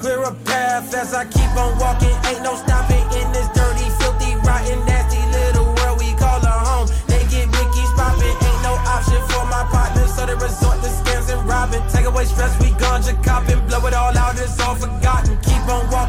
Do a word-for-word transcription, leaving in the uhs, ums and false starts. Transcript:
clear a path as I keep on walking. Ain't no stopping in this dirty, filthy, rotten, nasty little world we call a home. They get Mickey's popping, ain't no option for my partners, so they resort to scams and robbing. Take away stress, we ganja copping, blow it all out, it's all forgotten. Keep on walking.